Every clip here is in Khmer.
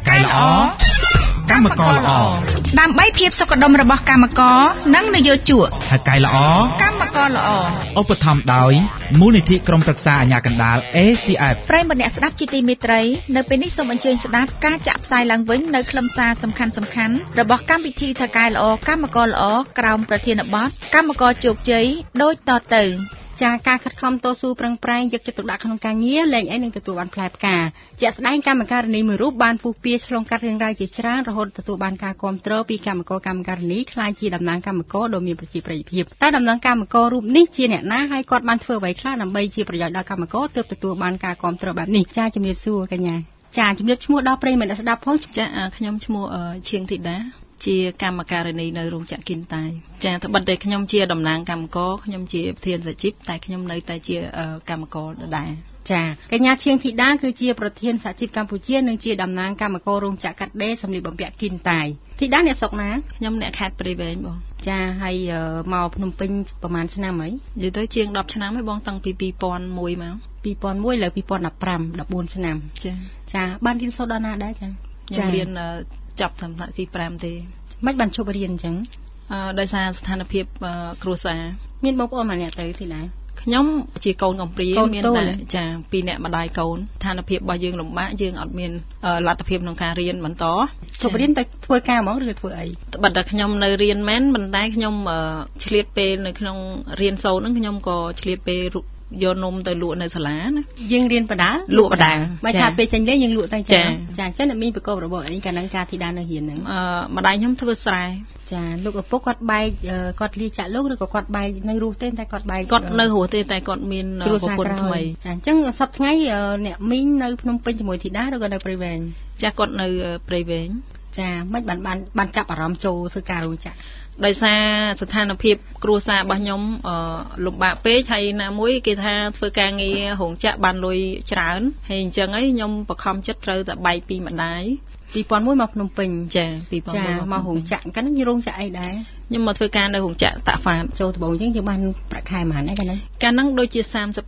កែល្អកម្មករល្អដើម្បីភាពសុខដុមរបស់កម្មករនិងនយោជកថៅកែល្អកម្មករល្អឧបត្ថម្ភដោយមូលនិធិក្រុមប្រឹក្សាអាជ្ញាកណ្ដាល ACF ប្រិយមិត្តអ្នកស្ដាប់ជាទីមេត្រីនៅពេលនេះសូមអញ្ជើញស្ដាប់ការចាក់ផ្សាយឡើងវិញនៅខ្លឹមសារសំខាន់ៗរបស់កម្មវិធីថៅកែល្អកម្មករល្អក្រោមប្រធានបទកម្មករជោគជ័យដូចតទៅចាការខិតខំតស៊ូប្រឹងប្រែងយកចិត្តទុកដាក់ក្នុងការងារលែងអីនឹងទទួលបានផ្លែផ្កាជាក់ស្ដែងកម្មការិនីមួយរូបបានពុះពៀឆ្លងកាត់រឿងរ៉ាវជាច្រើនរហូតទទួលបានការគាំទ្រពីកម្មការិនីខ្លាចជាតំណាងកម្មករដ៏មានប្រជាប្រិយភាពតែតំណាងកម្មកររូបនេះជាអ្នកណាហើយគាត់បានធ្វើអ្វីខ្លះដើម្បីជាប្រយោជន៍ដល់កម្មករទើបទទួលបានការគាំទ្របែបនេះចាជំរាបសួរកញ្ញាចាជំរាបឈ្មោះដល់ប្រិយមិត្តស្ដាប់ផងចាខ្ញុំឈ្មោះឈៀងធីតាជាកម្មការិនីនៅរោងចក្រគិនតាយចាត្បិតតែខ្ញុំជាតំណាងកម្មករខ្ញុំជាប្រធានសជីពតែខ្ញុំនៅតែជាកម្មករដដែលចាកញ្ញាឈៀងធីតាគឺជាប្រធានសហជីពកម្ពុជានិងជាតំណាងកម្មកររោងចក្រកាត់ដេរសម្លៀកបំពាក់គិនតាយធីតាអ្នកស្រុកណាខ្ញុំអ្នកខេត្តព្រៃវែងបងចាហើយមកភ្នំពេញប្រហែលឆ្នាំហើយនិយាយទៅជាង10ឆ្នាំហើយបងតាំងពី2001មក 2001លើ2015 14ឆ្នាំចាបានរៀនសូត្រដល់ណាដែរចាខ្ញុំរៀនចប់ថ្នាក់ទី5ទេមិនបានជប់រៀនអញ្ចឹងដោយសារស្ថានភាពគ្រួសារមានបងប្អូនម្នាក់ទៅទីណាខ្ញុំជាកូនកំព្រាមានតែចា2នាក់ម្ដាយកូនស្ថានភាពរបស់យើងលំបាកយើងអត់មានលទ្ធភាពក្នុងការរៀនបន្តជប់រៀនទៅធ្វើការហ្មងឬធ្វើអីត្បិតតែខ្ញុំនៅរៀនមែនប៉ុន្តែខ្ញុំឆ្លៀតពេលនៅក្នុងរៀនសូត្រហ្នឹងខ្ញុំក៏ឆ្លៀតពេលយកនំទៅលក់នៅសាលាណាយើងរៀនបដាលក់បដាបើថាពេលចេញលេងយើងលក់ទៅចាចាអញ្ចឹងអ្នកមានប្រកបរបរអីកាលហ្នឹងការធីតានៅរៀនហ្នឹងម្ដាយខ្ញុំធ្វើស្រែចាលោកឪពុកគាត់បែកគាត់លាចាក់លោកឬក៏គាត់បែកនៅរស់ទេតែគាត់បែកគាត់នៅរស់ទេតែគាត់មានប្រពន្ធថ្មីចាអញ្ចឹងសប្តាហ៍ថ្ងៃអ្នកមីងនៅភ្នំពេញជាមួយធីតាឬក៏នៅព្រៃវែងចាគាត់នៅព្រៃវែងចាមិនបានចាប់អារម្មណ៍ចូលធ្វើការរោងចក្រដោយសារស្ថានភាពគ្រួសាររបស់ខ្ញុំលំបាកពេកហើយណាមួយគេថាធ្វើការងាររោងចក្របានលុយច្រើនហើយអញ្ចឹងខ្ញុំបខំចិត្តត្រូវតែបែកពីម្ដាយ 2001មកភ្នំពេញចា2001 ចាមករោងចក្រកាលហ្នឹងរោងចក្រអីដែរខ្ញុំមកធ្វើការនៅរោងចក្រតាក់ហ្វាតចូលដំបូងអញ្ចឹងយើងបានប្រាក់ខែប៉ុន្មានដែរកាលហ្នឹងដូចជា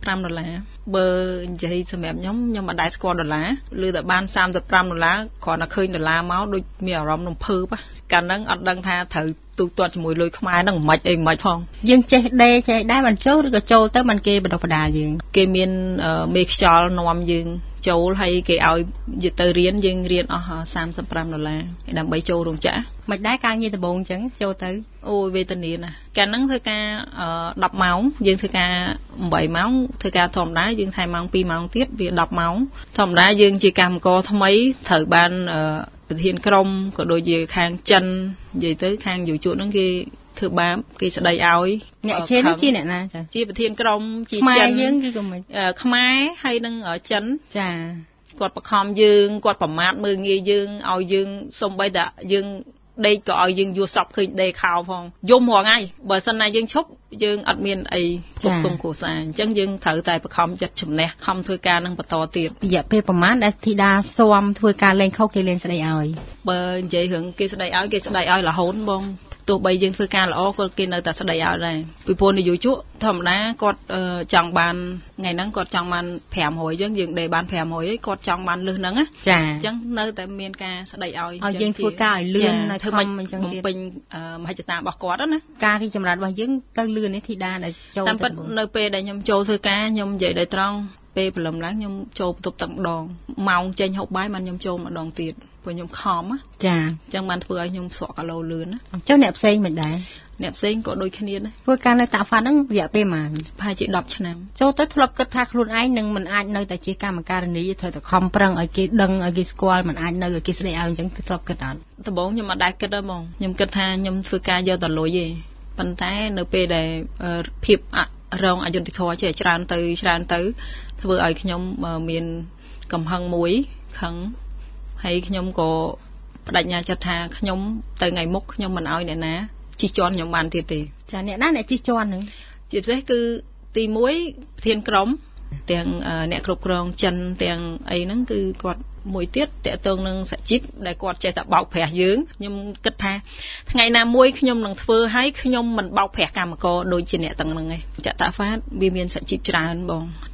$35បើនិយាយសម្រាប់ខ្ញុំមិនដែរស្គាល់ដុល្លារឬតែបាន$35គ្រាន់តែឃើញដុល្លារមកដូចមានអារម្មណ៍រំភើបកាលហ្នឹងអត់ដឹងថាត្រូវទូទាត់ជាមួយលុយខ្មែរហ្នឹងមិនអីមិនផងយើងចេះដេរចេះដែរមិនចូលឬក៏ចូលទៅមិនគេបណ្ដុះបណ្ដាលយើងគេមានមេខ្យល់នាំយើងចូលហើយគេឲ្យយកទៅរៀនយើងរៀនអស់$35ដើម្បីចូលរោងចក្រមិនដែរការងារដំបូងអញ្ចឹងចូលទៅអូយវេទនាណាកាលហ្នឹងធ្វើការ10ម៉ោងយើងធ្វើការ8ម៉ោងធ្វើការធម្មតាយើងថែមម៉ោង2ម៉ោងទៀតវា10ម៉ោងធម្មតាយើងជាកម្មករថ្មីត្រូវបានប្រធានក្រុមក៏ដូចជាខាងចិននិយាយទៅខាងយុវជនហ្នឹងគេធ្វើបាបគេស្ដីឲ្យអ្នកជេនជាអ្នកណាចាជាប្រធានក្រុមជាចិនយើងឬក៏មិនខ្មែរហើយនឹងចិនចាគាត់បខំយើងគាត់ប្រមាថមើលងាយយើងឲ្យយើងសំបីតែយើងដេកក៏ឲ្យយើងយល់សពឃើញដេកខោផងយំរាល់ថ្ងៃបើសិនណាយើងឈប់យើងអត់មានអីពុកគង់គ្រួសារអញ្ចឹងយើងត្រូវតែបខំចិត្តជំនះខំធ្វើការនឹងបន្តទៀតរយៈពេលប្រហែលដែលធីតាស៊ាំធ្វើការលេងខុសគេលេងស្ដីឲ្យបើនិយាយរឿងគេស្ដីឲ្យរហូតបងទោះបីយើងធ្វើការល្អក៏គេនៅតែស្ដីឲ្យដែរពីព្រោះនយោជកធម្មតាគាត់ចង់បានថ្ងៃហ្នឹងគាត់ចង់បាន500អញ្ចឹងយើងដេរបាន500ហើយគាត់ចង់បានលឹះហ្នឹងណាចាអញ្ចឹងនៅតែមានការស្ដីឲ្យយើងធ្វើការឲ្យលឿននៅធំអញ្ចឹងទៀតបំពេញមហិច្ឆតារបស់គាត់ណាការរីចម្រើនរបស់យើងទៅលឿននេះធីតាដែលចូលតាមពិតនៅពេលដែលខ្ញុំចូលធ្វើការខ្ញុំនិយាយដោយត្រង់ពេលព្រលឹមឡើងខ្ញុំចូលបន្ទប់ទឹកម្ដងម៉ោងចេញហូបបាយបានខ្ញុំចូលម្ដងទៀតព្រោះខ្ញុំខំចាអញ្ចឹងបានធ្វើឲ្យខ្ញុំស្រកគីឡូលឿនណាចុះអ្នកផ្សេងមិនដែរអ្នកផ្សេងក៏ដូចគ្នាដែរធ្វើការនៅតាក់ហ្វាត់ហ្នឹងរយៈពេលប៉ុន្មានប្រហែលជា10ឆ្នាំចូលទៅធ្លាប់គិតថាខ្លួនឯងនឹងមិនអាចនៅតែជាកម្មការិនីត្រូវតែខំប្រឹងឲ្យគេដឹងឲ្យគេស្គាល់មិនអាចនៅឲ្យគេស្ដីឲ្យអញ្ចឹងធ្លាប់គិតអត់ដំបូងខ្ញុំអត់ដែរគិតទេហ្មងខ្ញុំគិតថាខ្ញុំធ្វើការយកតែលុយទេប៉ុន្តែនៅពេលដែលភាពរងអយុត្តិធម៌ចេះច្រើនទៅធ្វើឲ្យខ្ញុំមានកំហឹងមួយខឹងហើយខ្ញុំក៏បដិញ្ញាចិត្តថាខ្ញុំទៅថ្ងៃមុខខ្ញុំមិនឲ្យអ្នកណាជិះជាន់ខ្ញុំបានទៀតទេចាអ្នកណាអ្នកជិះជាន់ហ្នឹងជាពិសេសគឺទី1ប្រធានក្រុមទាំងអ្នកគ្រប់គ្រងចិនទាំងអីហ្នឹងគឺគាត់មួយទៀតតកតងនឹងសហជីពដែលគាត់ចេះតែបោកប្រាស់យើងខ្ញុំគិតថាថ្ងៃណាមួយខ្ញុំនឹងធ្វើឲ្យខ្ញុំមិនបោកប្រាស់កម្មករដូចជាអ្នកទាំងហ្នឹងឯងចតហ្វាតវាមានសហជីពច្រើនបង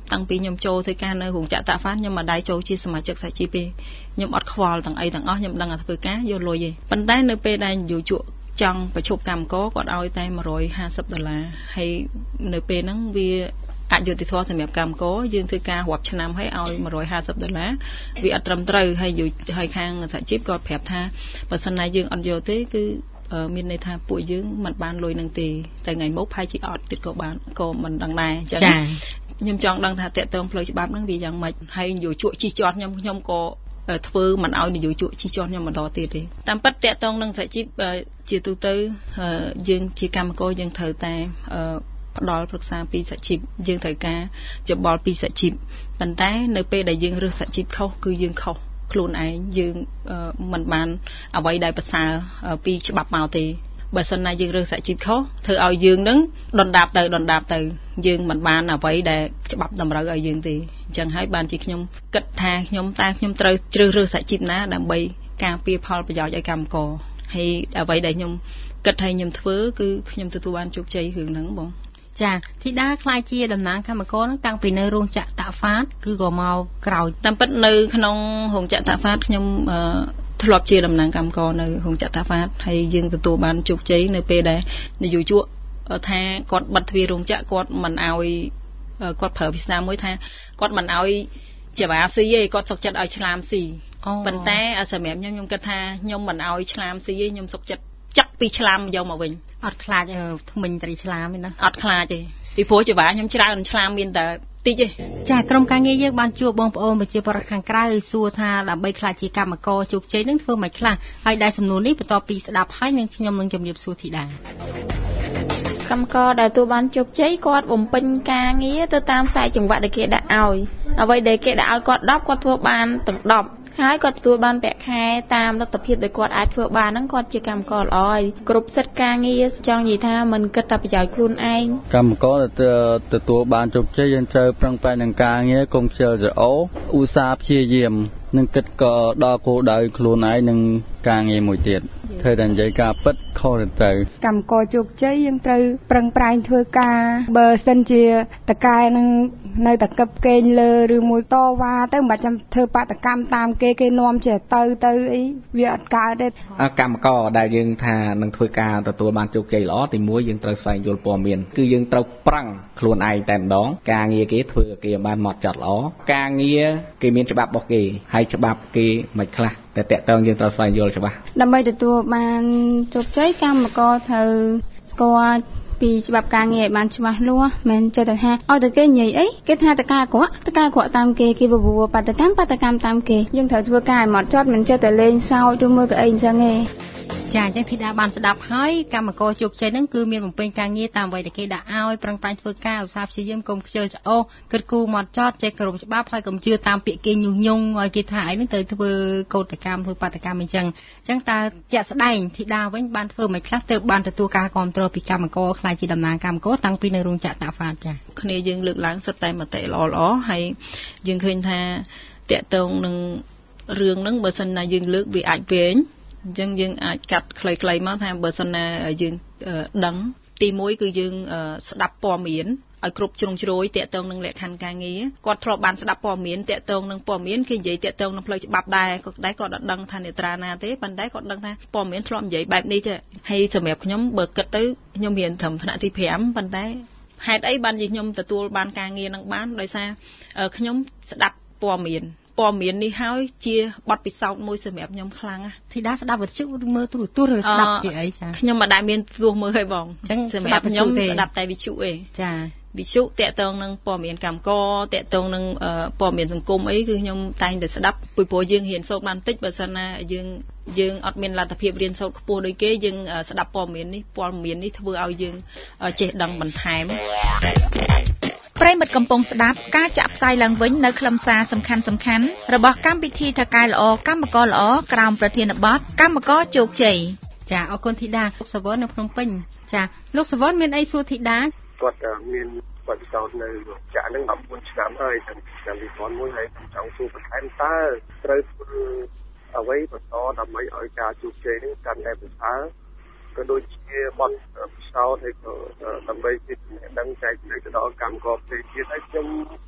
តាំងពីខ្ញុំចូលធ្វើការនៅរោងចក្រតាហ្វាតខ្ញុំមកដៃចូលជាសមាជិកសហជីពខ្ញុំអត់ខ្វល់ទាំងអីទាំងអស់ខ្ញុំដឹងថាធ្វើការយកលុយទេប៉ុន្តែនៅពេលដែលយុជចង់បញ្ឈប់កម្មករគាត់ឲ្យតែ$150ហើយនៅពេលហ្នឹងវាអយុត្តិធម៌សម្រាប់កម្មករយើងធ្វើការរាប់ឆ្នាំហើយឲ្យ$150វាអត់ត្រឹមត្រូវហើយខាងសហជីពគាត់ប្រាប់ថាបើសិនណាយើងអត់យកទេគឺមានន័យថាពួកយើងមិនបានលុយនឹងទេតែថ្ងៃមុខផាយជាអត់ទៀតក៏បានក៏មិនដឹងដែរអញ្ចឹងខ្ញុំចង់ដឹងថាតកតងផ្លូវច្បាប់ហ្នឹងវាយ៉ាងម៉េចហើយយុជជីជាប់ខ្ញុំក៏ធ្វើមិនឲ្យនយោជកជីជាប់ខ្ញុំបន្តទៀតទេតាមពិតតកតងនឹងសហជីពជាទូទៅយើងជាកម្មករយើងត្រូវតែផ្ដល់ប្រឹក្សាពីសហជីពយើងត្រូវការច្បល់ពីសហជីពប៉ុន្តែនៅពេលដែលយើងរើសសហជីពខុសគឺយើងខុសខ្លួនឯងយើងមិនបានអ្វីដែលប្រសើរពីច្បាប់មកទេបើសិនណាយើងរើសសហជីពខុសធ្វើឲ្យយើងនឹងដណ្ដាបទៅយើងមិនបានអ្វីដែលច្បាប់តម្រូវឲ្យយើងទេអញ្ចឹងហើយបានជាខ្ញុំគិតថាខ្ញុំត្រូវជ្រើសរើសសហជីពណាដើម្បីការពារផលប្រយោជន៍ឲ្យកម្មករហើយអ្វីដែលខ្ញុំគិតថាខ្ញុំធ្វើគឺខ្ញុំទទួលបានជោគជ័យរឿងហ្នឹងបងចាធីតាខ្លាចជាតំណាងកម្មករហ្នឹងតាំងពីនៅរោងចក្រតាហ្វាតឬក៏មកក្រោយតាមពិតនៅក្នុងរោងចក្រតាហ្វាតខ្ញុំធ្លាប់ជាតំណាងកម្មករនៅរោងចក្រតាហ្វាតហើយយើងទទួលបានជោគជ័យនៅពេលដែលនយោជកថាគាត់បិទទ្វាររោងចក្រគាត់មិនឲ្យគាត់ប្រើភាសាមួយថាគាត់មិនឲ្យជាវ៉ាស៊ីទេគាត់សុខចិត្តឲ្យឆ្លាមស៊ីប៉ុន្តែសម្រាប់ខ្ញុំគិតថាខ្ញុំមិនឲ្យឆ្លាមស៊ីទេខ្ញុំសុខចិត្តចាក់ពីឆ្លាមយកមកវិញអត់ខ្លាចធ្មេញត្រីឆ្លាមទេណាអត់ខ្លាចទេពីព្រោះជាវ៉ាខ្ញុំច្រើនឆ្លាមមានតែតិចទេចាក្រុមការងារយើងបានជួបបងប្អូនប្រជាពលរដ្ឋខាងក្រៅសួរថាដើម្បីខ្លាចជាកម្មករជោគជ័យនឹងធ្វើមិនខ្លះហើយដែលសំណួរនេះបន្ទាប់ពីស្ដាប់ហើយនឹងខ្ញុំនឹងជម្រាបសួរធីតាកម្មករដែលទទួលបានជោគជ័យគាត់បំពេញការងារទៅតាមខ្សែចង្វាក់ដែលគេដាក់ឲ្យអ្វីដែលគេដាក់ឲ្យគាត់10គាត់ធ្វើបានទាំង10ហើយគាត់ទទួលបានប្រាក់ខែតាមលទ្ធភាពដែលគាត់អាចធ្វើបានហ្នឹងគាត់ជាកម្មករល្អហើយគ្រប់សិទ្ធិការងារចង់និយាយថាមិនគិតតែប្រយោជន៍ខ្លួនឯងកម្មករទទួលបានជោគជ័យយើងត្រូវប្រឹងប្រែងនឹងការងារកុំខ្ជិលច្រអូសឧស្សាហ៍ព្យាយាមនឹងគិតក៏ដល់គោលដៅខ្លួនឯងនឹងការងារមួយទៀតធ្វើតែនិយាយការពិតខុសទៅកម្មករជោគជ័យយើងត្រូវប្រឹងប្រែងធ្វើការបើសិនជាតកែនឹងនៅតែកឹបកេងលើឬមួយតវ៉ាទៅមិនបាច់ចាំធ្វើបាតកម្មតាមគេនាំចេះទៅអីវាអត់កើតទេកម្មករដែលយើងថានឹងធ្វើការទទួលបានជោគជ័យល្អទី1យើងត្រូវស្វែងយល់ព័ត៌មានគឺយើងត្រូវប្រឹងខ្លួនឯងតែម្ដងការងារគេធ្វើគេបានមកចាត់ល្អការងារគេមានច្បាប់របស់គេហើយច្បាប់គេមិនខ្លះតែតកតងយើងត្រូវស្វែងយល់ច្បាស់ដើម្បីទទួលបានជោគជ័យកម្មករត្រូវស្គាល់ពីច្បាប់ការងារឲ្យបានច្បាស់លាស់មិនចេះតែថាឲ្យតែគេនិយាយអីគេថាតកាក្រក់តាមគេបបួលបាតកម្មតាមគេយើងត្រូវធ្វើការឲ្យហ្មត់ចត់មិនចេះតែលេងសើចឬមួយក៏អីអញ្ចឹងទេចាអញ្ចឹងធីតាបានស្ដាប់ហើយកម្មករជោគជ័យហ្នឹងគឺមានបំពេញការងារតាមអ្វីដែលគេដាក់ឲ្យប្រឹងប្រែងធ្វើការឧស្សាហ៍ព្យាយាមកុំខ្ជិលច្រអូសគិតគូរមកចត់ចេះគោរពច្បាប់ហើយកុំជឿតាមពាក្យគេញុះញង់ឲ្យគេថាអីហ្នឹងទៅធ្វើកោតកម្មធ្វើបាតកម្មអញ្ចឹងតើជាក់ស្ដែងធីតាវិញបានធ្វើមិនខ្លះទៅបានទទួលការគាំទ្រពីកម្មករខ្លាចជាតំណាងកម្មករតាំងពីនៅរោងចក្រតាហ្វាតចាគ្នាយើងលើកឡើងសិតតែមតិល្អហើយយើងឃើញថាតកតងនឹងរឿងហ្នឹងបើសិនណាយើងលើកវាអាចវែងអញ្ចឹងយើងអាចកាត់ខ្លីៗមកថាបើសិនណាយើងដឹងទី1គឺយើងស្ដាប់ព័ត៌មានឲ្យគ្រប់ជ្រុងជ្រោយតាក់ទងនឹងលក្ខខណ្ឌការងារគាត់ធ្លាប់បានស្ដាប់ព័ត៌មានតាក់ទងនឹងព័ត៌មានគេនិយាយតាក់ទងនឹងផ្លូវច្បាប់ដែរគាត់អត់ដឹងថានេត្រាណាទេប៉ុន្តែគាត់ដឹងថាព័ត៌មានធ្លាប់និយាយបែបនេះទេហើយសម្រាប់ខ្ញុំបើគិតទៅខ្ញុំរៀនត្រឹមថ្នាក់ទី5ប៉ុន្តែហេតុអីបានជាខ្ញុំទទួលបានការងារនឹងបានដោយសារខ្ញុំស្ដាប់ព័ត៌មាននេះហើយជាបទពិសោធន៍មួយសម្រាប់ខ្ញុំខ្លាំងណាស់ធីតាស្ដាប់វិទ្យុឬមើលទូរទស្សន៍ឬស្ដាប់ជាអីចាខ្ញុំមិនដែលមានទស្សន៍មើលទេបងអញ្ចឹងសម្រាប់ខ្ញុំស្ដាប់តែវិទ្យុទេចាវិទ្យុតាក់ទងនឹងព័ត៌មានកម្មករតាក់ទងនឹងព័ត៌មានសង្គមអីគឺខ្ញុំតែងតែស្ដាប់ពីព្រោះយើងរៀនសូត្របានតិចបើសិនណាយើងអត់មានលទ្ធភាពរៀនសូត្រខ្ពស់ដូចគេយើងស្ដាប់ព័ត៌មាននេះធ្វើឲ្យយើងចេះដឹងបន្ថែមប្រិមិត្តកំពុងស្ដាប់ការចាក់ផ្សាយឡើងវិញនៅខ្លឹមសារសំខាន់របស់កម្មវិធីថកែល្អកម្មករល្អក្រោមប្រធានបទកម្មករជោគជ័យចាអរគុណធីតាលោកសាវ៉ននៅភ្នំពេញចាលោកសាវ៉នមានអីសួរធីតាគាត់មានបទពិសោធន៍នៅចាក់ហ្នឹង14ឆ្នាំហើយឆ្នាំ2001ហើយចង់សួរបន្ថែមតើត្រូវធ្វើអ្វីបន្តដើម្បីឲ្យការជោគជ័យនេះកាន់តែប្រសើរក៏ដូចជាបទពិសោធន៍ហើយក៏ដើម្បីជាចំណេះដឹងចែកទៅដល់កម្មករផ្សេងទៀតហើយខ្ញុំ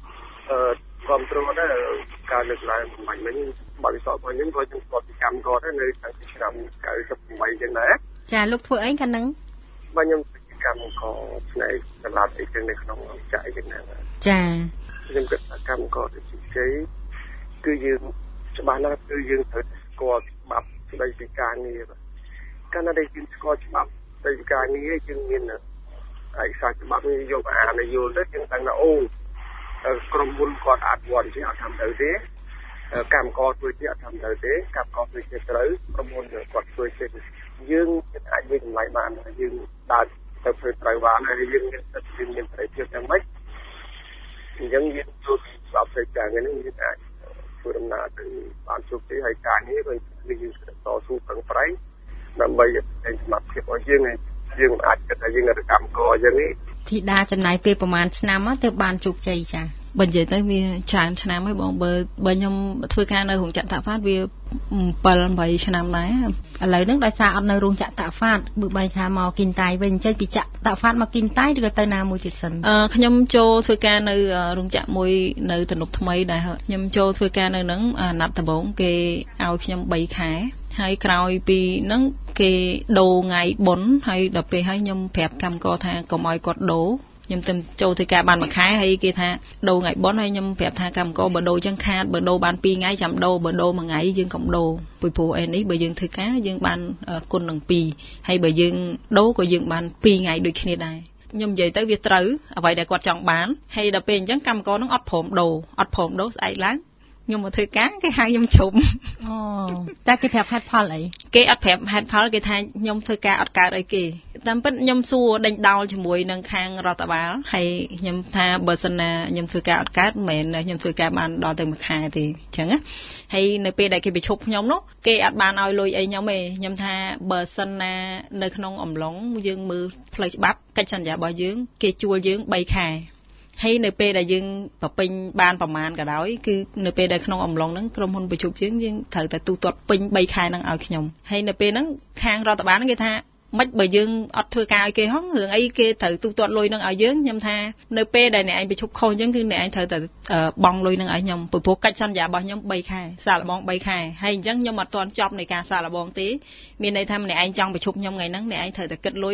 គ្រប់គ្រងដែរការលើកឡើងមិនមិញបើវិស័យរបស់ខ្ញុំក៏ខ្ញុំស្គាល់ពីកម្មករដែរនៅតាំងពីឆ្នាំ98ចឹងដែរចាលោកធ្វើអីកាលហ្នឹងបាទខ្ញុំជាកម្មករផ្នែកសម្រាប់អីចឹងនៅក្នុងចក្រចឹងដែរចាខ្ញុំគិតថាកម្មករទៅជ័យគឺយើងច្បាស់ណាស់គឺយើងត្រូវស្គាល់ច្បាប់ស្ដីពីការងារកាលណាដែលយើងស្គាល់ច្បាប់ស្ដីពីការងារយើងមានឯកសារច្បាប់នេះយកអានយល់ទៅយើងដឹងថាអូក្រុមហ៊ុនគាត់អត់វត្តជាអត់ធ្វើទៅទេកម្មករធ្វើជាអត់ធ្វើទៅទេកម្មករធ្វើជាត្រូវក្រុមហ៊ុនគាត់ធ្វើជាយើងអាចមានតម្លៃបានយើងដើរទៅធ្វើត្រូវបានហើយយើងមានសិទ្ធិមានប្រយោជន៍យ៉ាងម៉េចអញ្ចឹងយើងចូលស្ដាប់សេចក្ដីនេះយើងអាចធ្វើដំណើរទៅបានជោគជ័យហើយការងារវិញយើងតស៊ូប្រឹងប្រែងដើម្បីឲ្យសមត្ថភាពរបស់យើងអាចគិតថាយើងរកម្មករយ៉ាងនេះធីតាចំណាយពេលប្រហែលឆ្នាំទៅបានជោគជ័យចាបើនិយាយទៅវាច្រើនឆ្នាំហើយបងបើខ្ញុំធ្វើការនៅរោងចក្រតាហ្វាតវា7-8ឆ្នាំដែរឥឡូវហ្នឹងដោយសារអត់នៅរោងចក្រតាហ្វាតបើបីថាមកគិនតៃវិញចេញពីចក្រតាហ្វាតមកគិនតៃឬក៏ទៅណាមួយទៀតសិនខ្ញុំចូលធ្វើការនៅរោងចក្រមួយនៅទំនប់ថ្មីដែរខ្ញុំចូលធ្វើការនៅហ្នឹងអាណត្តិដំបូងគេឲ្យខ្ញុំ3ខែហើយក្រោយពីហ្នឹងគេដូរថ្ងៃបុណ្យហើយដល់ពេលហើយខ្ញុំប្រាប់កម្មករថាកុំឲ្យគាត់ដូរខ្ញុំទៅចូលធ្វើការបាន1ខែហើយគេថាដូរថ្ងៃបុណ្យហើយខ្ញុំប្រាប់ថាកម្មករបើដូរចឹងខាតបើដូរបាន2ថ្ងៃចាំដូរបើដូរ1ថ្ងៃយើងកុំដូរពីព្រោះឯនេះបើយើងធ្វើការយើងបានគុណនឹង2ហើយបើយើងដូរក៏យើងបាន2ថ្ងៃដូចគ្នាដែរខ្ញុំនិយាយទៅវាត្រូវអ្វីដែលគាត់ចង់បានហើយដល់ពេលអញ្ចឹងកម្មករនឹងអត់ព្រមដូរស្អែកឡើងខ្ញុំមកធ្វើការគេហៅខ្ញុំជុំអូតែគេប្រាប់ហេតុផលអីគេអត់ប្រាប់ហេតុផលគេថាខ្ញុំធ្វើការអត់កើតអីគេតាមពិតខ្ញុំសួរដេញដោលជាមួយនឹងខាងរដ្ឋបាលហើយខ្ញុំថាបើសិនណាខ្ញុំធ្វើការអត់កើតមិនមែនខ្ញុំធ្វើការបានដល់ទៅ1ខែទេអញ្ចឹងណាហើយនៅពេលដែលគេបញ្ឈប់ខ្ញុំនោះគេអត់បានឲ្យលុយអីខ្ញុំទេខ្ញុំថាបើសិនណានៅក្នុងអំឡុងយើងមើលផ្លូវច្បាប់កិច្ចសន្យារបស់យើងគេជួលយើង3ខែហើយនៅពេលដែលយើងប្រពេញបានប្រមាណក៏ដោយគឺនៅពេលដែលក្នុងអំឡុងហ្នឹងក្រុមហ៊ុនបញ្ឈប់យើងត្រូវតែទូទាត់ពេញ3ខែហ្នឹងឲ្យខ្ញុំហើយនៅពេលហ្នឹងខាងរដ្ឋបាលគេថាមិនបើយើងអត់ធ្វើការឲ្យគេហងរឿងអីគេត្រូវទូទាត់លុយហ្នឹងឲ្យយើងខ្ញុំថានៅពេលដែលអ្នកឯងបញ្ឈប់ខុសអញ្ចឹងគឺអ្នកឯងត្រូវតែបង់លុយហ្នឹងឲ្យខ្ញុំព្រោះកិច្ចសន្យារបស់ខ្ញុំ3ខែសាកល្បង3ខែហើយអញ្ចឹងខ្ញុំអត់ទាន់ចប់នៃការសាកល្បងទេមានន័យថាអ្នកឯងចង់បញ្ឈប់ខ្ញុំថ្ងៃហ្នឹងអ្នកឯងត្រូវតែគិតលុយ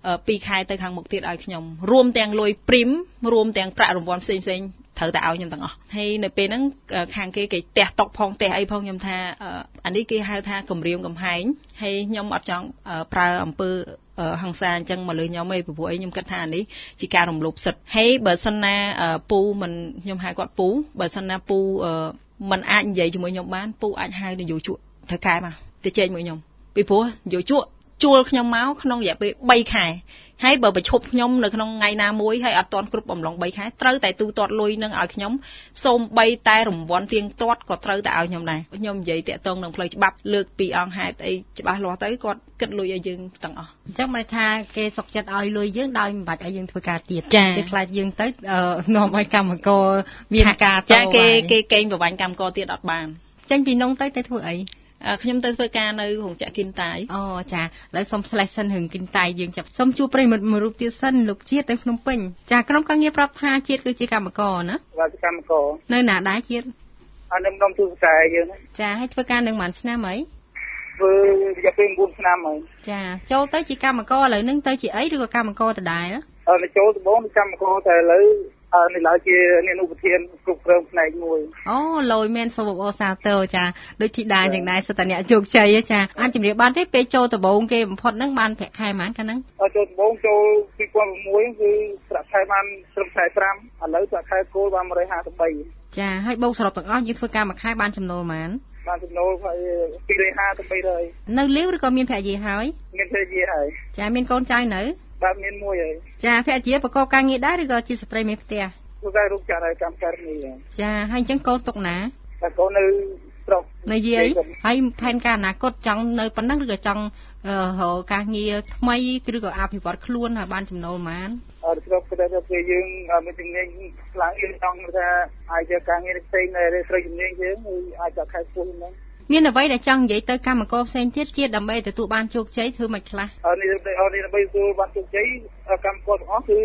2ខែទៅខាងមុខទៀតឲ្យខ្ញុំរួមទាំងលុយព្រីមរួមទាំងប្រាក់រង្វាន់ផ្សេងត្រូវតែឲ្យខ្ញុំទាំងអស់ហើយនៅពេលហ្នឹងខាងគេផ្ទះតុកផងផ្ទះអីផងខ្ញុំថាអានេះគេហៅថាគម្រាមកំហែងហើយខ្ញុំអត់ចង់ប្រើអំពើហិង្សាអញ្ចឹងមកលើខ្ញុំទេព្រោះអីខ្ញុំគិតថាអានេះជាការរំលោភសិទ្ធិហើយបើសិនណាពូមិនខ្ញុំហៅគាត់ពូបើសិនណាពូមិនអាចនិយាយជាមួយខ្ញុំបានពូអាចហៅនយោជកធ្វើកែមកទៅជែកមួយខ្ញុំពីព្រោះនយោជកជួលខ្ញុំមកក្នុងរយៈពេល3ខែហើយបើបញ្ឈប់ខ្ញុំនៅក្នុងថ្ងៃណាមួយហើយអត់ទាន់គ្រប់អំឡុង3ខែត្រូវតែទូទាត់លុយនឹងឲ្យខ្ញុំសូម្បីតែរង្វាន់ទៀងទាត់ក៏ត្រូវតែឲ្យខ្ញុំដែរខ្ញុំនិយាយតាក់ទងនឹងផ្លូវច្បាប់លើកពីអង្គហេតុអីច្បាស់លាស់ទៅគាត់គិតលុយឲ្យយើងទាំងអស់អញ្ចឹងមកថាគេសុកចិត្តឲ្យលុយយើងដោយមិនបាច់ឲ្យយើងធ្វើការទៀតគេខ្លាចយើងទៅនាំឲ្យកម្មករមានការតវ៉ាគេកេងប្រវាញ់កម្មករទៀតអត់បានចេញពីនងទៅធ្វើអីខ្ញុំទៅធ្វើការនៅរោងចក្រគិនតៃអូចាឥឡូវសូម slash សិនរឿងគិនតៃយើងចាប់សូមជួបប្រិមិត្តមួយរូបទៀតសិនលោកជាតិនៅភ្នំពេញចាក្រុមការងារប្រាប់ថាជាតិគឺជាកម្មករណាបាទកម្មករនៅណាដែរជាតិអត់នៅក្នុងទូខ្សែយើងចាហើយធ្វើការនឹងប៉ុន្មានឆ្នាំអីធ្វើរយៈពេល9ឆ្នាំហើយចាចូលទៅជាកម្មករឥឡូវនឹងទៅជាអីឬក៏កម្មករដដែលចូលដំបូងកម្មករតែឥឡូវនេះឡើយជានាយកឧបធានគ្រប់គ្រងផ្នែកមួយអូលយមែនសូមអបអរសាទរចាដូចធីតាយ៉ាងដែរសិតតអ្នកជោគជ័យចាអាចជម្រាបបានទេពេលចូលដំបូងគេបំផុតហ្នឹងបានប្រាក់ខែប៉ុន្មានកាលហ្នឹងចូលដំបូងចូល2006គឺប្រាក់ខែបានត្រឹម45ឥឡូវប្រាក់ខែគោលបាន153 ចាហើយបូកសរុបទាំងអស់យើងធ្វើការមួយខែបានចំណូលប៉ុន្មានបានចំណូលហើយ250ទៅ300 នៅលាវឬក៏មានភរិយាហើយមានភរិយាហើយចាមានកូនចៅនៅបាទមានមួយហើយចាភរិយាប្រកបការងារដែរឬក៏ជាស្ត្រីមេផ្ទះធ្វើការរោងចក្រហើយកម្មការនេះចាហើយអញ្ចឹងកូនទុកណាតែកូននៅស្រុកនៅយាយហើយផែនការអនាគតចង់នៅប៉ុណ្ណឹងឬក៏ចង់រកការងារថ្មីឬក៏អភិវឌ្ឍខ្លួនឲ្យបានចំណូលប៉ុន្មានស្រុកតែពេលយើងមានជំនាញខ្លាំងយើងចង់ថាអាចការងារផ្សេងដែលត្រូវជំនាញយើងអាចจะខែខ្ពស់ហ្នឹងមានអ្វីដែលចង់និយាយទៅកម្មករផ្សេងទៀតជាតិដើម្បីទទួលបានជោគជ័យធ្វើមិនខ្លះនេះដើម្បីទទួលបានជោគជ័យកម្មករទាំងអស់គឺ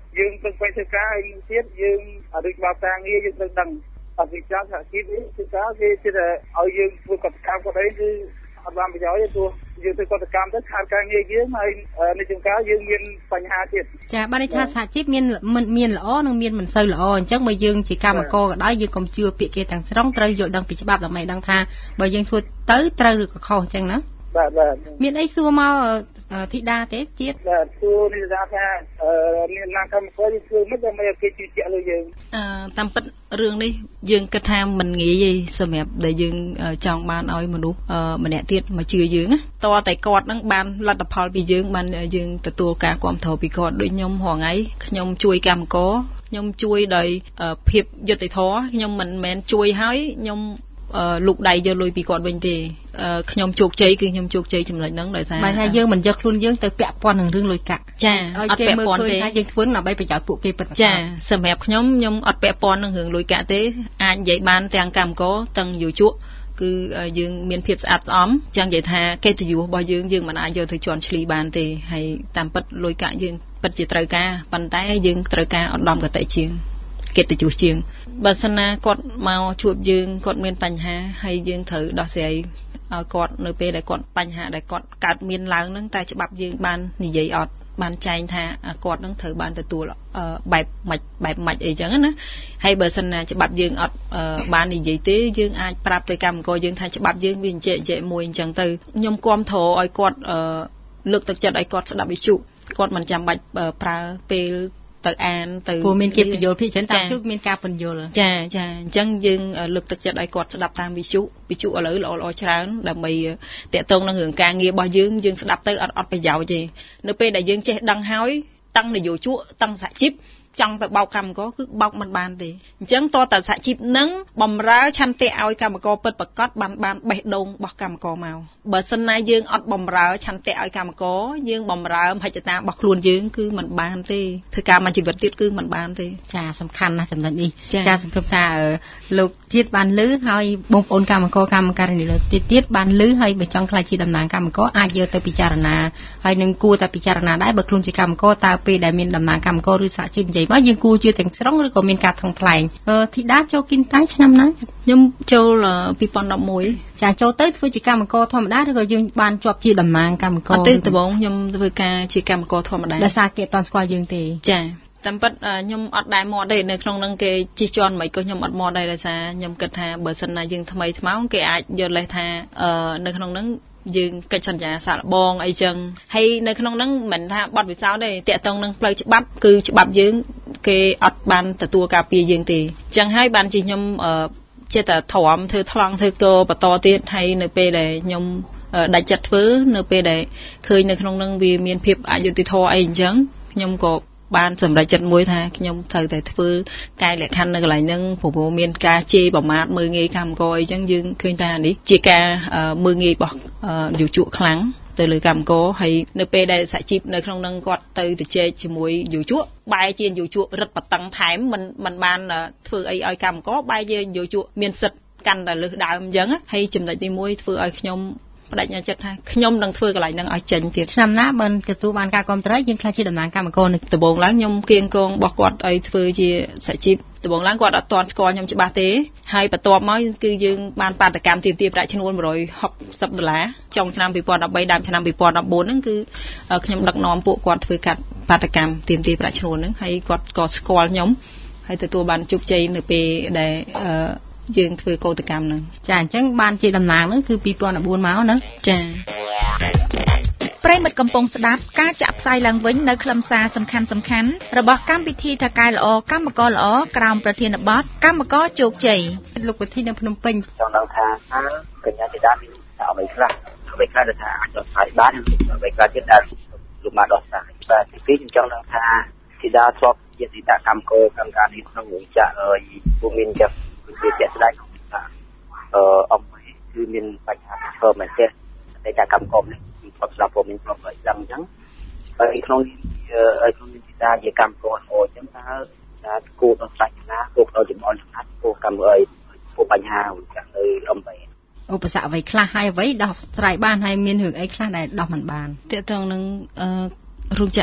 យើងទៅពេទ្យធ្វើការហើយទៀតយើងដូចច្បាប់ការងារយើងត្រូវដឹងអត់វិចារសហជីពនេះគឺថាគេជិះឲ្យយើងធ្វើកតកម្មគាត់អីគឺអត់បានប្រយោជន៍ទេព្រោះយើងធ្វើកតកម្មទៅខាតការងារយើងហើយនេះជាការយើងមានបញ្ហាទៀតចាបានន័យថាសហជីពមានល្អនិងមានមិនសូវល្អអញ្ចឹងបើយើងជាកម្មករក៏ដោយយើងកុំជឿពាក្យគេទាំងស្រុងត្រូវយល់ដឹងពីច្បាប់ដើម្បីដឹងថាបើយើងធ្វើទៅត្រូវឬក៏ខុសអញ្ចឹងណាបាទមានអីសួរមកធីតាទេជាតិបាទសួរនេះថាមានណាកម្មករធ្វើមិនដើម្បីឲ្យគេជឿជាក់លើយើងតាមពិតរឿងនេះយើងគិតថាមិនងាយទេសម្រាប់ដែលយើងចង់បានឲ្យមនុស្សម្នាក់ទៀតមកជឿយើងណាតើតែគាត់នឹងបានលទ្ធផលពីយើងបានយើងទទួលការគាំទ្រពីគាត់ដូចខ្ញុំរងថ្ងៃខ្ញុំជួយកម្មករខ្ញុំជួយដោយភាពយុត្តិធម៌ខ្ញុំមិនមែនជួយឲ្យខ្ញុំលូកដៃយកលុយពីគាត់វិញទេខ្ញុំជោគជ័យគឺខ្ញុំជោគជ័យចំណុចហ្នឹងដោយសារបើថាយើងមិនយកខ្លួនយើងទៅពាក់ព័ន្ធនឹងរឿងលុយកាក់ចាអត់ពាក់ព័ន្ធទេថាយើងធ្វើដើម្បីប្រយោជន៍ពួកគេពិតចាសម្រាប់ខ្ញុំអត់ពាក់ព័ន្ធនឹងរឿងលុយកាក់ទេអាចនិយាយបានទាំងកម្មករទាំងយុវជនគឺយើងមានភាពស្អាតស្អំចឹងនិយាយថាកិត្តិយសរបស់យើងមិនអាចយកទៅជន់ឈ្លីបានទេហើយតាមពិតលុយកាក់យើងពិតជាត្រូវការប៉ុន្តែយើងត្រូវការឧត្តមគតិជាងកិត្តិយសជាងបើសិនណាគាត់មកជួបយើងគាត់មានបញ្ហាហើយយើងត្រូវដោះស្រាយឲ្យគាត់នៅពេលដែលគាត់បញ្ហាដែលគាត់កើតមានឡើងហ្នឹងតែច្បាប់យើងបាននិយាយអត់បានចែងថាគាត់នឹងត្រូវបានទទួលបែបម៉េចអីចឹងណាហើយបើសិនណាច្បាប់យើងអត់បាននិយាយទេយើងអាចប្រាប់ទៅកម្មករយើងថាច្បាប់យើងវាអញ្ចេះមួយអញ្ចឹងទៅខ្ញុំគាំទ្រឲ្យគាត់លើកទឹកចិត្តឲ្យគាត់ស្ដាប់វិទ្យុគាត់មិនចាំបាច់ប្រើពេលទៅអានទៅព្រោះមានគេបញ្យល់ភាគច្រើនតាមជឹកមានការបញ្យល់ចាអញ្ចឹងយើងលើកទឹកចិត្តឲ្យគាត់ស្ដាប់តាមវិទ្យុឥឡូវល្អច្រើនដើម្បីតាក់ទងនឹងរឿងការងាររបស់យើងស្ដាប់ទៅអត់ប្រយោជន៍ទេនៅពេលដែលយើងចេះដឹងហើយតាំងនយោជកតាំងសហជីពចង់ទៅបោកកម្មករគឺបោកមិនបានទេអញ្ចឹងតើតសហជីពនឹងបំរើឆន្ទៈឲ្យកម្មករពិតប្រាកដបានបេះដូងរបស់កម្មករមកបើសិនណាយើងអត់បំរើឆន្ទៈឲ្យកម្មករយើងបំរើមហិច្ឆតារបស់ខ្លួនយើងគឺមិនបានទេធ្វើការមួយជីវិតទៀតគឺមិនបានទេចាសំខាន់ណាស់ចំណុចនេះចាសង្ឃឹមថាលោកជាតិបានលឺហើយបងប្អូនកម្មករកម្មការិនីលោកទៀតបានលឺហើយបើចង់ខ្លាចជាតំណាងកម្មករអាចយកទៅពិចារណាហើយនឹងគួរតែពិចារណាដែរបើខ្លួនជាកម្មករតើពេលដែលមានតំណាងកម្មករឬសហជីពនិយាយមកយើងគួរជឿទាំងស្រុងឬក៏មានការថ្លឹងថ្លែងធីតាចូលគិនតៃឆ្នាំណាខ្ញុំចូល2011 ចាចូលទៅធ្វើជាកម្មករធម្មតាឬក៏យើងបានជាប់ជាតំណាងកម្មករអត់ទេដំបូងខ្ញុំធ្វើការជាកម្មករធម្មតាដោយសារគេអត់ស្គាល់យើងទេចាតាមពិតខ្ញុំអត់ដែរមកទេនៅក្នុងហ្នឹងគេជិះជាន់មិនក៏ខ្ញុំអត់មកដែរដោយសារខ្ញុំគិតថាបើសិនណាយើងថ្មីថ្មោងគេអាចយកលេសថានៅក្នុងហ្នឹងយើងកិច្ចសន្យាសាកល្បងអីចឹងហើយនៅក្នុងហ្នឹងមិនថាបទពិសោធន៍ទេតាក់ទងនឹងផ្លូវច្បាប់គឺច្បាប់យើងគេអត់បានទទួលការពារយើងទេអញ្ចឹងហើយបានជាខ្ញុំចេះតែទ្រាំធ្វើថ្លង់ធ្វើកបន្តទៀតហើយនៅពេលដែលខ្ញុំដាច់ចិត្តធ្វើនៅពេលដែលឃើញនៅក្នុងហ្នឹងវាមានភាពអយុត្តិធម៌អីអញ្ចឹងខ្ញុំក៏បានសម្រេចចិត្តមួយថាខ្ញុំត្រូវតែធ្វើកាយលក្ខខណ្ឌនៅកន្លែងហ្នឹងព្រោះមានការជេរប្រមាថមើលងាយកម្មករអីចឹងយើងឃើញថានេះជាការមើលងាយរបស់យុវជនខ្លាំងទៅលើកម្មករហើយនៅពេលដែលសហជីពនៅក្នុងហ្នឹងគាត់ទៅជែកជាមួយយុវជនបែរជាយុវជនរឹតបន្តឹងថែមមិនបានធ្វើអីឲ្យកម្មករបែរជាយុវជនមានសិទ្ធិកាន់តែលើសដើមអញ្ចឹងហើយចំណុចទី1ធ្វើឲ្យខ្ញុំបដិញ្ញាចិត្តថាខ្ញុំនឹងធ្វើកន្លែងហ្នឹងឲ្យចេញទៀតឆ្នាំណាបើទទួលបានការគាំទ្រយើងខ្លាចជាតំណាងកម្មករនៅដំបូងឡើងខ្ញុំគៀងគងរបស់គាត់ឲ្យធ្វើជាសហជីពដំបូងឡើងគាត់អត់ទាន់ស្គាល់ខ្ញុំច្បាស់ទេហើយបន្ទាប់មកគឺយើងបានបាតកម្មទាមទារប្រាក់ឈ្នួល$160ចុងឆ្នាំ2013ដើមឆ្នាំ2014ហ្នឹងគឺខ្ញុំដឹកនាំពួកគាត់ធ្វើកាត់បាតកម្មទាមទារប្រាក់ឈ្នួលហ្នឹងហើយគាត់ក៏ស្គាល់ខ្ញុំហើយទទួលបានជោគជ័យនៅពេលដែលយើងធ្វើកោតកម្មហ្នឹងចាអញ្ចឹងបានជាតំណាងហ្នឹងគឺ2014មកណាចាប្រិមិត្តកំពុងស្ដាប់ការចាក់ផ្សាយឡើងវិញនៅខ្លឹមសារសំខាន់របស់កម្មវិធីថកែល្អកម្មករល្អក្រោមប្រធានបទកម្មករជោគជ័យលោកវិធីនៅភ្នំពេញចង់ដឹងថាកញ្ញាធីតាមានអ្វីខ្លះដែលថាអាចដោះស្រាយបានអ្វីខ្លះទៀតដែលលោកបានដោះស្រាយបាទទីពីរខ្ញុំចង់ដឹងថាធីតាធ្លាប់ជាទីតាកម្មករកម្មការនេះក្នុងរោងចក្រហើយពួកមានចាប់វាជាក់ស្ដែងថាអង្គគឺមានបញ្ហាប្រឈមមែនទេតែតែកម្មករនេះគឺធ្លាប់ស្ដាប់ពួកមានប្រាប់ឲ្យដឹងអញ្ចឹងហើយក្នុងទីតាជាកម្មករល្អអញ្ចឹងថាគោលដោះស្រាយណាគោលដោះចំអល់ចំណាត់គោលកម្មអីពួកបញ្ហាចាក់នៅអំបីឧបសគ្គអ្វីខ្លះហើយអ្វីដោះស្រាយបានហើយមានរឿងអីខ្លះដែលដោះមិនបានទាក់ទងនឹងរោងចក្រ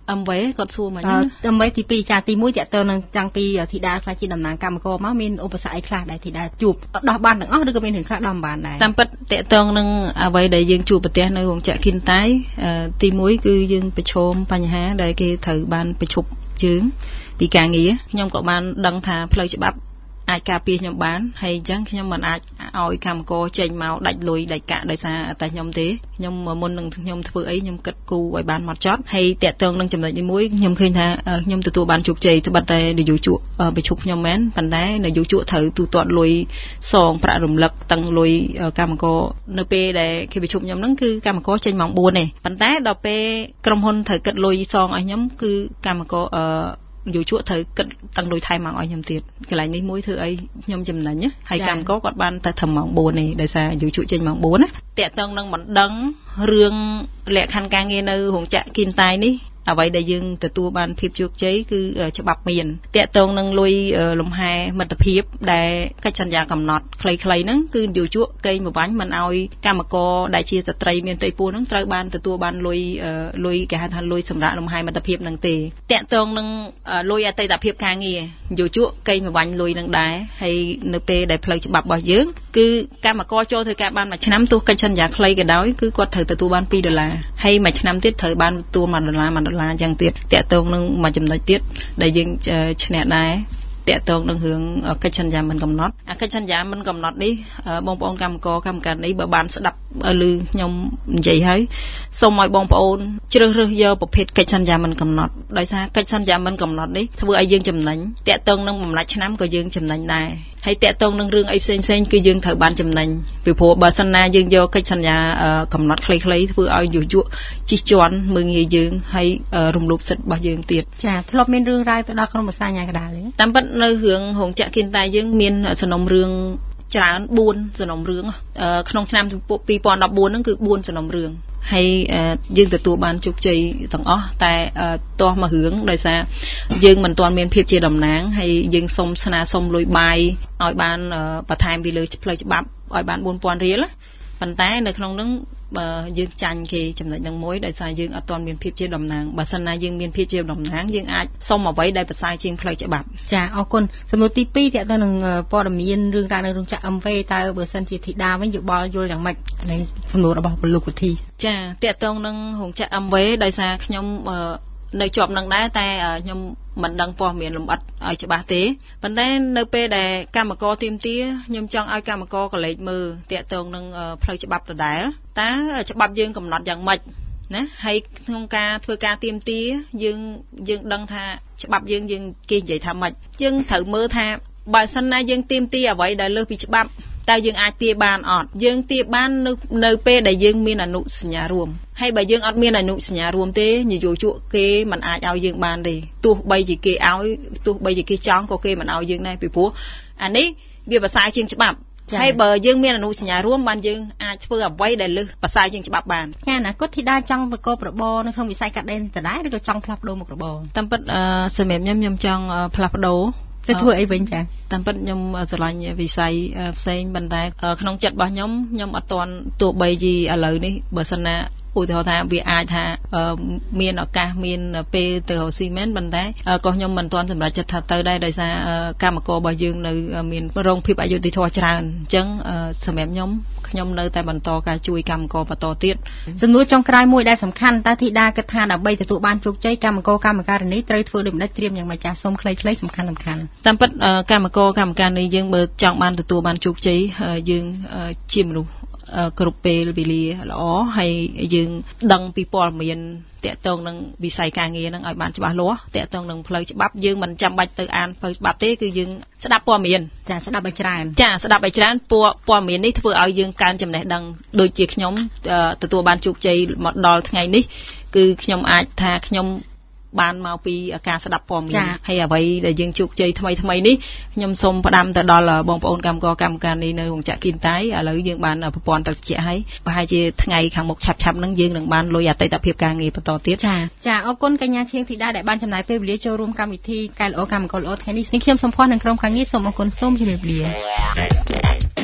អំវេគាត់សួរមកអំវេទី2ចាទី1តើតើនឹងតាំងពីធីតាខ្លះជាតំណាងកម្មករមកមានឧបសគ្គអីខ្លះដែរធីតាជួបដោះបានទាំងអស់ឬក៏មានរឿងខ្លះដោះមិនបានដែរតាមពិតតកតងនឹងអ្វីដែលយើងជួបប្រទះនៅរោងចក្រគិនតាយទី1គឺយើងប្រឈមបញ្ហាដែលគេត្រូវបានប្រឈប់យើងពីការងារខ្ញុំក៏បានដឹងថាផ្លូវច្បាប់អាចការពារខ្ញុំបានហើយអញ្ចឹងខ្ញុំមិនអាចឲ្យកម្មករចេញមកដាច់លុយដាច់កាក់ដោយសារតែខ្ញុំទេខ្ញុំមុននឹងខ្ញុំធ្វើអីខ្ញុំគិតគូរឲ្យបានហ្មត់ចត់ហើយតាក់ទងនឹងចំណុចនេះមួយខ្ញុំឃើញថាខ្ញុំទទួលបានជោគជ័យត្បិតតែនយោជកប្រជុំខ្ញុំមែនប៉ុន្តែនយោជកត្រូវទូទាត់លុយសងប្រាក់រំលឹកតាំងលុយកម្មករនៅពេលដែលគេប្រជុំខ្ញុំហ្នឹងគឺកម្មករចេញម៉ោង 4 ទេប៉ុន្តែដល់ពេលក្រុមហ៊ុនត្រូវគិតលុយសងឲ្យខ្ញុំគឺកម្មករយោជកត្រូវគិតតាំងលុយថែមមកឲ្យខ្ញុំទៀតកន្លែងនេះមួយធ្វើអីខ្ញុំចំណេញហើយកម្មករគាត់បានតែត្រឹមម៉ោង 4 នេះដោយសារយោជកចេញម៉ោង 4 ណាតាក់ទងនឹងមិនដឹងរឿងលក្ខខណ្ឌការងារនៅរោងចក្រគិនតាយនេះអ្វីដែលយើងទទួលបានភាពជោគជ័យគឺច្បាប់មានតាក់ទងនឹងលុយលំហែមិត្តភាពដែលកិច្ចសន្យាកំណត់ខ្លីៗហ្នឹងគឺយោជកកេងប្រវ័ញ្ចមិនឲ្យកម្មករដែលជាស្ត្រីមានផ្ទៃពោះហ្នឹងត្រូវបានទទួលបានលុយគេហៅថាលុយសម្រាប់លំហែមិត្តភាពហ្នឹងទេតាក់ទងនឹងលុយអតីតភាពការងារយោជកកេងប្រវ័ញ្ចលុយហ្នឹងដែរហើយនៅពេលដែលផ្លូវច្បាប់របស់យើងគឺកម្មករចូលធ្វើការបានមួយឆ្នាំទោះកិច្ចសន្យាខ្លីក៏ដោយគឺគាត់ត្រូវទទួលបាន$2ហើយមួយឆ្នាំទៀតត្រូវបានទទួល$1អញ្ចឹងទៀតតាក់ទងនឹងមួយចំណុចទៀតដែលយើងឈ្នះដែរតាក់ទងនឹងរឿងកិច្ចសន្យាមិនកំណត់កិច្ចសន្យាមិនកំណត់នេះបងប្អូនកម្មការនេះបើបានស្ដាប់ឮខ្ញុំនិយាយហើយសូមឲ្យបងប្អូនជ្រើសរើសយកប្រភេទកិច្ចសន្យាមិនកំណត់ដោយសារកិច្ចសន្យាមិនកំណត់នេះធ្វើឲ្យយើងចំណេញតាក់ទងនឹងបំណាច់ឆ្នាំក៏យើងចំណេញដែរហើយតាក់ទងនឹងរឿងអីផ្សេងៗគឺយើងត្រូវបានចំណេញពីព្រោះបើសិនណាយើងយកកិច្ចសន្យាកំណត់ខ្លីៗធ្វើឲ្យយោជកជិះជាន់មើងងាយយើងហើយរំលោភសិទ្ធិរបស់យើងទៀតចាធ្លាប់មានរឿងរ៉ាវទៅដល់ក្រុមប្រឹក្សាអាជ្ញាកណ្ដាលទេតាមពិតនៅរឿងរោងចក្រគិនតាយយើងមានសំណុំរឿងច្រើន4សំណុំរឿងក្នុងឆ្នាំ2014ហ្នឹងគឺ4សំណុំរឿងហើយយើងទទួលបានជោគជ័យទាំងអស់តែទាស់មួយរឿងដោយសារយើងមិនទាន់មានភាពជាតំណាងហើយយើងសុំលុយបាយឲ្យបានបន្ថែមពីលើផ្លូវច្បាប់ឲ្យបាន$4000រៀលប៉ុន្តែនៅក្នុងហ្នឹងយើងចាញ់គេចំណុចហ្នឹងមួយដោយសារយើងអត់ទាន់មានភាពជាតំណាងបើសិនណាយើងមានភាពជាតំណាងយើងអាចសុំអ្វីដែលប្រសើរជាងផ្លូវច្បាប់ចាអរគុណសំណួរទី2តើទៅនឹងព័ត៌មានរឿងរ៉ាវនៅរោងចក្រ MV តើបើសិនជាធីតាវិញយោបល់យល់យ៉ាងម៉េចនៃសំណួររបស់លោកវិធីចាតើតើនឹងរោងចក្រ MV ដោយសារខ្ញុំនៅជាប់នឹងដែរតែខ្ញុំមិនដឹងព័ត៌មានលម្អិតឲ្យច្បាស់ទេប៉ុន្តែនៅពេលដែលកម្មករទាមទារខ្ញុំចង់ឲ្យកម្មករក៏លេចមើលតាក់ទងនឹងផ្លូវច្បាប់ដដែលតើច្បាប់យើងកំណត់យ៉ាងម៉េចណាហើយក្នុងការធ្វើការទាមទារយើងដឹងថាច្បាប់យើងគេនិយាយថាម៉េចយើងត្រូវមើលថាបើសិនណាយើងទាមទារអ្វីដែលលើសពីច្បាប់តើយើងអាចទារបានអត់យើងទារបាននៅពេលដែលយើងមានអនុសញ្ញារួមហើយបើយើងអត់មានអនុសញ្ញារួមទេនយោជកគេមិនអាចឲ្យយើងបានទេទោះបីជាគេឲ្យទោះបីជាគេចង់ក៏គេមិនឲ្យយើងដែរពីព្រោះអានេះវាប្រសើរជាងច្បាប់ហើយបើយើងមានអនុសញ្ញារួមបានយើងអាចធ្វើអ្វីដែលលើសប្រសើរជាងច្បាប់បានចាអនាគតធីតាចង់ប្រកបរបរនៅក្នុងវិស័យកាត់ដេរដដែលឬក៏ចង់ផ្លាស់ប្ដូរមុខរបរតាមពិតសម្រាប់ខ្ញុំចង់ផ្លាស់ប្ដូរទៅធ្វើអីវិញចាតាមពិតខ្ញុំស្រឡាញ់វិស័យផ្សេងប៉ុន្តែក្នុងចិត្តរបស់ខ្ញុំអត់ទាន់ទោះបីជាឥឡូវនេះបើសិនណាឧទាហរណ៍ថាវាអាចថាមានឱកាសមានពេលទៅរកស៊ីមែនប៉ុន្តែក៏ខ្ញុំមិនទាន់សម្រេចចិត្តថាទៅដែរដោយសារកម្មកររបស់យើងនៅមានរងភាពអយុត្តិធម៌ច្រើនអញ្ចឹងសម្រាប់ខ្ញុំនៅតែបន្តការជួយកម្មករបន្តទៀតសំណួរចុងក្រោយមួយដែលសំខាន់តើធីតាគិតថាដើម្បីទទួលបានជោគជ័យកម្មការនីត្រូវធ្វើដូចម្តេចត្រៀមយ៉ាងម៉េចចាសូមខ្លីៗសំខាន់តាមពិតកម្មការនីយើងបើចង់បានទទួលបានជោគជ័យយើងជាមនុស្សគ្រប់ពេលវេលាល្អហើយយើងដឹងពីព័ត៌មានតាក់ទងនឹងវិស័យការងារនឹងឲ្យបានច្បាស់លាស់តាក់ទងនឹងផ្លូវច្បាប់យើងមិនចាំបាច់ទៅអានផ្លូវច្បាប់ទេគឺយើងស្ដាប់ព័ត៌មានចាស្ដាប់ឲ្យច្រើនព័ត៌មាននេះធ្វើឲ្យយើងកើនចំណេះដឹងដូចជាខ្ញុំទទួលបានជោគជ័យមកដល់ថ្ងៃនេះគឺខ្ញុំអាចថាខ្ញុំបានមកពីការស្ដាប់ព័ត៌មានហើយអ្វីដែលយើងជោគជ័យថ្មីនេះខ្ញុំសូមផ្ដាំទៅដល់បងប្អូនកម្មការនេះនៅរោងចក្រគិនតាយឥឡូវយើងបានប្រព័ន្ធទឹកត្រជាក់ហើយប្រហែលជាថ្ងៃខាងមុខឆាប់ហ្នឹងយើងនឹងបានលុយអតីតភាពការងារបន្តទៀតចាអរគុណកញ្ញាឈៀងធីតាដែលបានចំណាយពេលវេលាចូលរួមកម្មវិធីកែល្អកម្មករល្អថ្ងៃនេះខ្ញុំសំផស្សនឹងក្រុមការងារសូមអរគុណសូមជម្រាបលា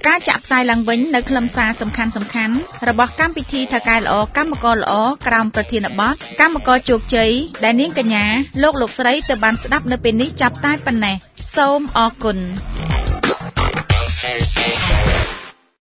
ការចាក់ផ្សាយឡើងវិញនៅខ្លឹមសារសំខាន់ៗរបស់កម្មវិធីថៅកែល្អកម្មករល្អក្រោមប្រធានបទកម្មករជោគជ័យដែលនាងកញ្ញាលោកស្រីទៅបានស្ដាប់នៅពេលនេះចាប់តែប៉ុណ្ណេះសូមអរគុណ